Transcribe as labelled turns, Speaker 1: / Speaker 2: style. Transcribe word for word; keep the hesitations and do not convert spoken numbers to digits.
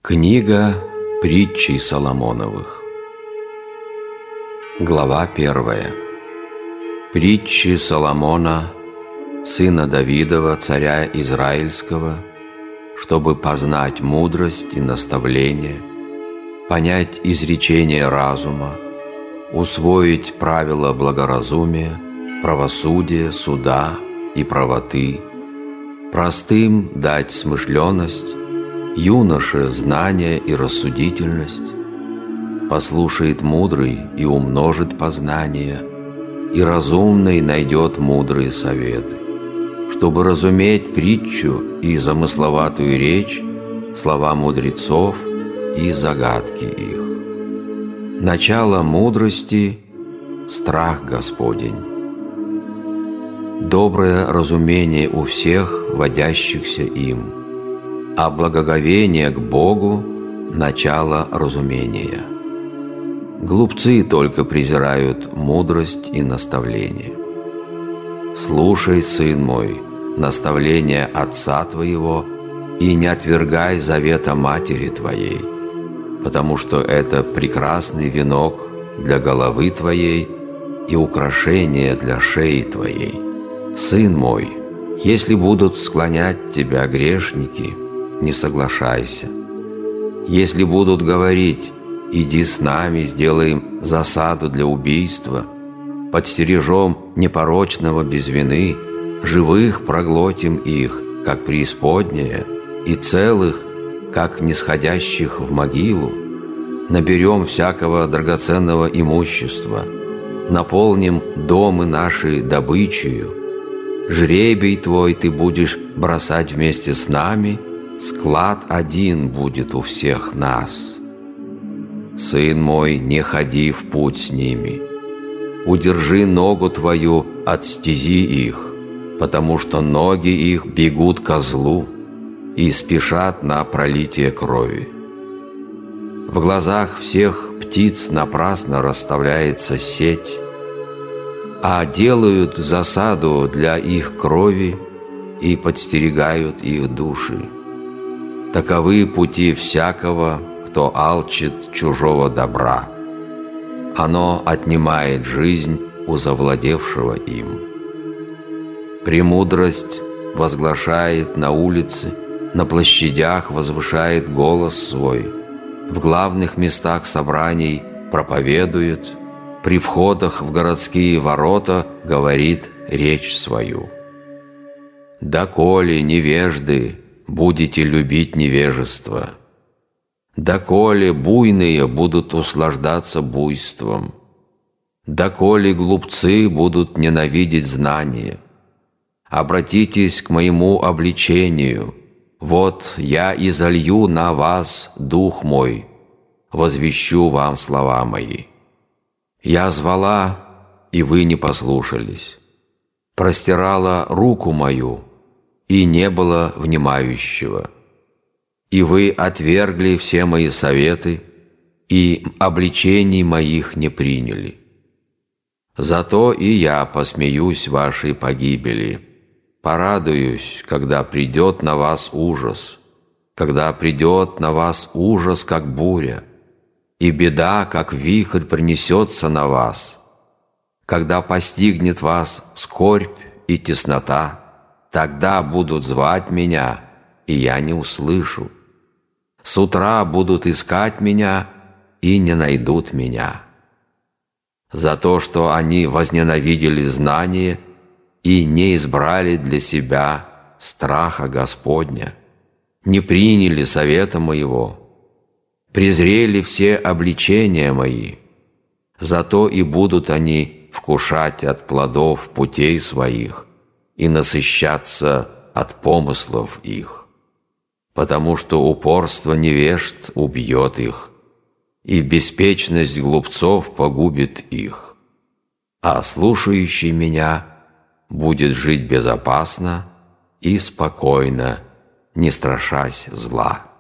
Speaker 1: Книга притчей Соломоновых. Глава первая. Притчи Соломона, сына Давидова, царя Израильского, чтобы познать мудрость и наставление, понять изречение разума, усвоить правила благоразумия, правосудия, суда и правоты, простым дать смышленность, юноше знание и рассудительность. Послушает мудрый и умножит познание, и разумный найдет мудрые советы. Чтобы разуметь притчу и замысловатую речь, слова мудрецов и загадки их. Начало мудрости – страх Господень. Доброе разумение у всех, водящихся им, а благоговение к Богу – начало разумения. Глупцы только презирают мудрость и наставление. Слушай, сын мой, наставление отца твоего и не отвергай завета матери твоей, потому что это прекрасный венок для головы твоей и украшение для шеи твоей. Сын мой, если будут склонять тебя грешники, не соглашайся. Если будут говорить: иди с нами, сделаем засаду для убийства, подстережем непорочного без вины, живых проглотим их, как преисподняя, и целых, как нисходящих в могилу, наберем всякого драгоценного имущества, наполним домы наши добычею, жребий твой ты будешь бросать вместе с нами, склад один будет у всех нас. Сын мой, не ходи в путь с ними, удержи ногу твою от стези их, потому что ноги их бегут ко злу и спешат на пролитие крови. В глазах всех птиц напрасно расставляется сеть, а делают засаду для их крови и подстерегают их души. Таковы пути всякого, кто алчит чужого добра. Оно отнимает жизнь у завладевшего им. Премудрость возглашает на улице, на площадях возвышает голос свой, в главных местах собраний проповедует, при входах в городские ворота говорит речь свою. Доколе, невежды, будете любить невежество? Доколе буйные будут услаждаться буйством? Доколе глупцы будут ненавидеть знание? Обратитесь к моему обличению. Вот я изолью на вас дух мой, возвещу вам слова мои. Я звала, и вы не послушались, простирала руку мою, и не было внимающего. И вы отвергли все мои советы, и обличений моих не приняли. Зато и я посмеюсь вашей погибели, порадуюсь, когда придет на вас ужас, когда придет на вас ужас, как буря, и беда, как вихрь, принесется на вас, когда постигнет вас скорбь и теснота. Тогда будут звать меня, и я не услышу. С утра будут искать меня, и не найдут меня. За то, что они возненавидели знание и не избрали для себя страха Господня, не приняли совета моего, презрели все обличения мои, зато и будут они вкушать от плодов путей своих и насыщаться от помыслов их, потому что упорство невежд убьет их, и беспечность глупцов погубит их, а слушающий меня будет жить безопасно и спокойно, не страшась зла.